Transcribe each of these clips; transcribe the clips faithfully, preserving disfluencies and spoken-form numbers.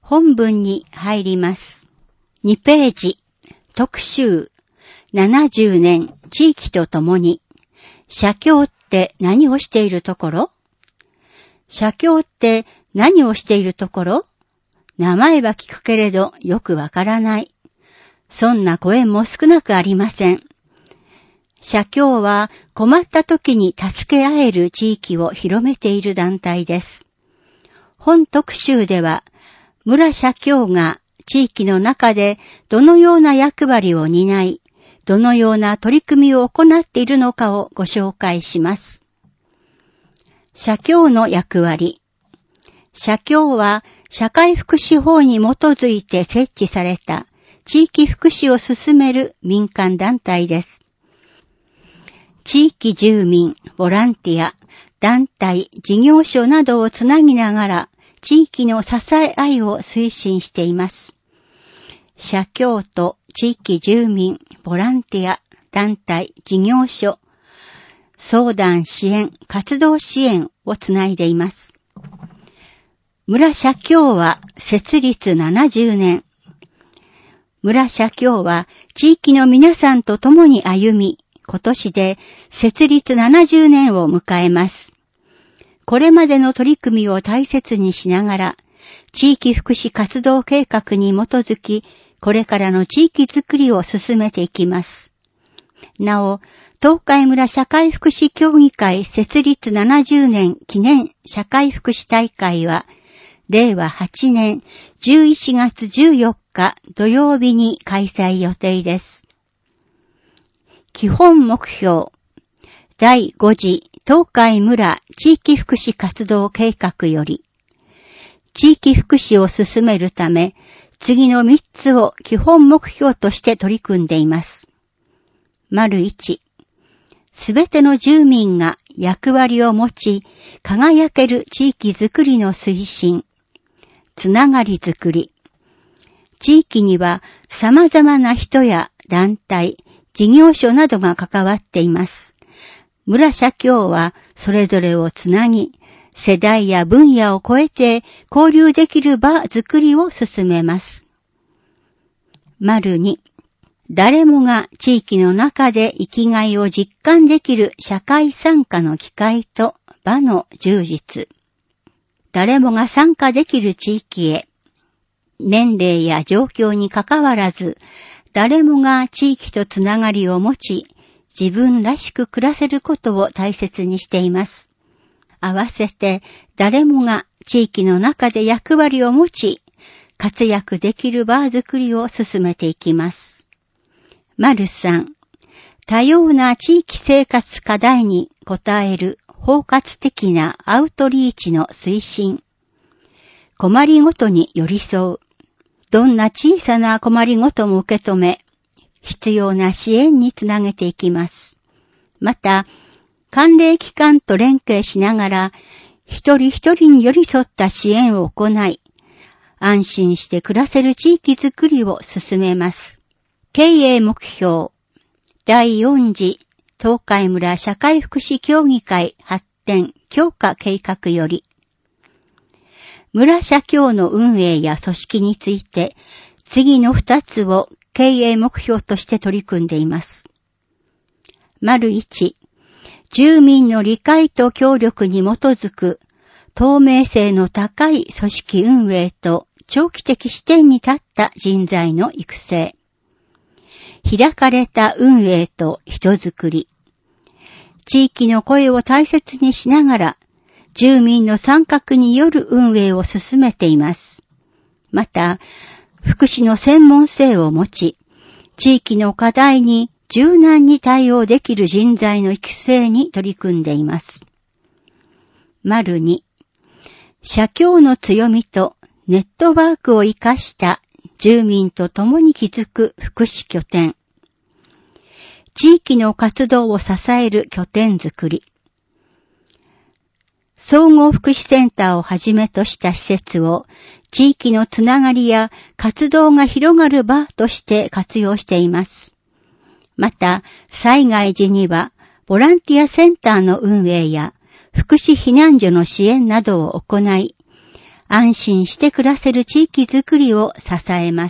本文に入ります。にページ、特集、ななじゅうねん地域とともに、写経って何をしているところ？写経って何をしているところ？名前は聞くけれどよくわからない。そんな声も少なくありません。写経は困った時に助け合える地域を広めている団体です。本特集では、村写経が地域の中でどのような役割を担い、どのような取り組みを行っているのかをご紹介します。写経の役割。写経は社会福祉法に基づいて設置された地域福祉を進める民間団体です。地域住民、ボランティア、団体、事業所などをつなぎながら地域の支え合いを推進しています。写経と地域住民、ボランティア、団体、事業所、相談支援、活動支援をつないでいます。村写経は設立ななじゅうねん。村写経は地域の皆さんと共に歩み、今年で設立ななじゅうねんを迎えます。これまでの取り組みを大切にしながら、地域福祉活動計画に基づき、これからの地域づくりを進めていきます。なお、東海村社会福祉協議会設立ななじゅうねん記念社会福祉大会は、れいわはちねんじゅういちがつじゅうよっか土曜日に開催予定です。基本目標。だいご次東海村地域福祉活動計画より、地域福祉を進めるため、次のみっつを基本目標として取り組んでいます。丸いち、すべての住民が役割を持ち、輝ける地域づくりの推進、つながりづくり。地域には様々な人や団体、事業所などが関わっています。村写経はそれぞれをつなぎ、世代や分野を超えて交流できる場づくりを進めます。丸に、誰もが地域の中で生きがいを実感できる社会参加の機会と場の充実。誰もが参加できる地域へ、年齢や状況にかかわらず、誰もが地域とつながりを持ち、自分らしく暮らせることを大切にしています。合わせて、誰もが地域の中で役割を持ち、活躍できる場づくりを進めていきます。丸さん、多様な地域生活課題に応える包括的なアウトリーチの推進。困りごとに寄り添う。どんな小さな困りごとも受け止め、必要な支援につなげていきます。また、関連機関と連携しながら、一人一人に寄り添った支援を行い、安心して暮らせる地域づくりを進めます。経営目標。だいよん次東海村社会福祉協議会発展強化計画より、村社協の運営や組織について、次のふたつを経営目標として取り組んでいます。丸いち、住民の理解と協力に基づく透明性の高い組織運営と長期的視点に立った人材の育成。開かれた運営と人づくり。地域の声を大切にしながら、住民の参画による運営を進めています。また、福祉の専門性を持ち、地域の課題に柔軟に対応できる人材の育成に取り組んでいます。丸に、社協の強みとネットワークを生かした住民と共に築く福祉拠点。地域の活動を支える拠点づくり。総合福祉センターをはじめとした施設を地域のつながりや活動が広がる場として活用しています。また、災害時にはボランティアセンターの運営や福祉避難所の支援などを行い、 安心して暮らせる地域づくりを支えます。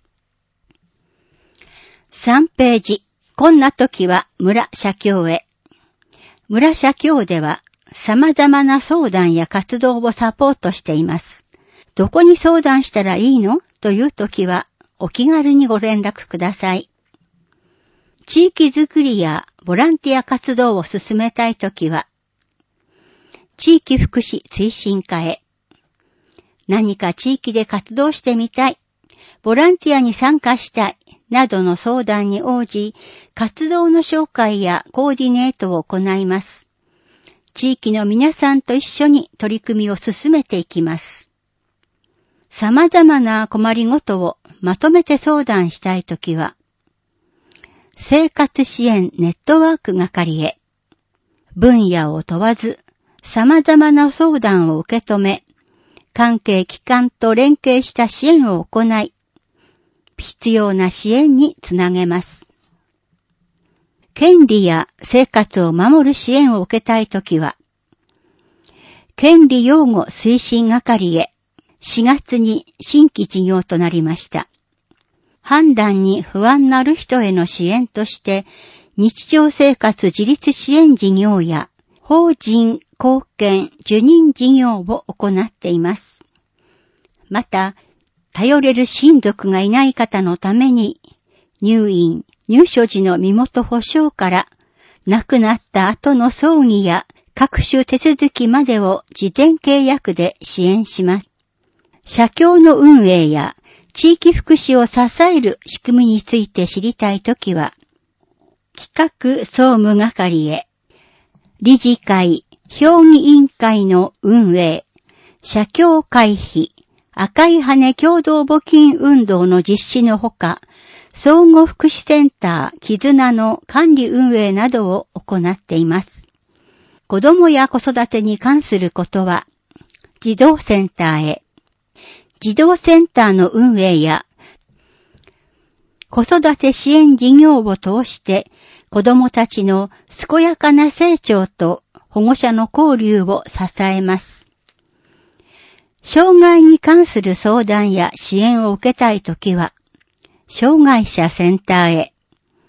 さんページ。こんな時は村社協へ。村社協では様々な相談や活動をサポートしています。どこに相談したらいいのという時はお気軽にご連絡ください。地域づくりやボランティア活動を進めたい時は地域福祉推進課へ。何か地域で活動してみたい、ボランティアに参加したい、などの相談に応じ、活動の紹介やコーディネートを行います。地域の皆さんと一緒に取り組みを進めていきます。様々な困りごとをまとめて相談したいときは、生活支援ネットワーク係へ。分野を問わず、様々な相談を受け止め、関係機関と連携した支援を行い、必要な支援につなげます。権利や生活を守る支援を受けたいときは、権利擁護推進係へしがつに新規事業となりました。判断に不安なる人への支援として、日常生活自立支援事業や法人貢献受任事業を行っています。また、頼れる親族がいない方のために、入院、入所時の身元保証から、亡くなった後の葬儀や各種手続きまでを事前契約で支援します。社協の運営や地域福祉を支える仕組みについて知りたいときは、企画総務係へ、理事会、評議委員会の運営、社協会費、赤い羽共同募金運動の実施のほか、相互福祉センター絆の管理運営などを行っています。子どもや子育てに関することは、児童センターへ、児童センターの運営や、子育て支援事業を通して、子どもたちの健やかな成長と保護者の交流を支えます。障害に関する相談や支援を受けたいときは、障害者センターへ。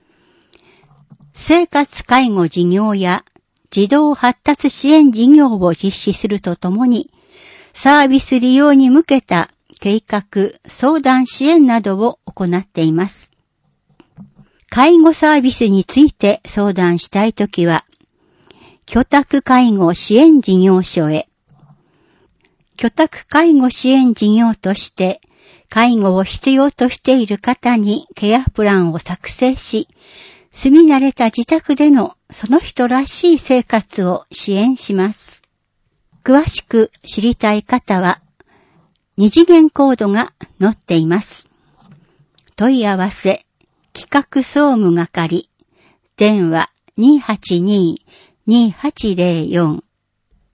生活介護事業や児童発達支援事業を実施するとともに、サービス利用に向けた計画、相談支援などを行っています。介護サービスについて相談したいときは、居宅介護支援事業所へ。居宅介護支援事業として、介護を必要としている方にケアプランを作成し、住み慣れた自宅でのその人らしい生活を支援します。詳しく知りたい方は、二次元コードが載っています。問い合わせ、企画総務係、電話 にーはちにー にーはちゼロよん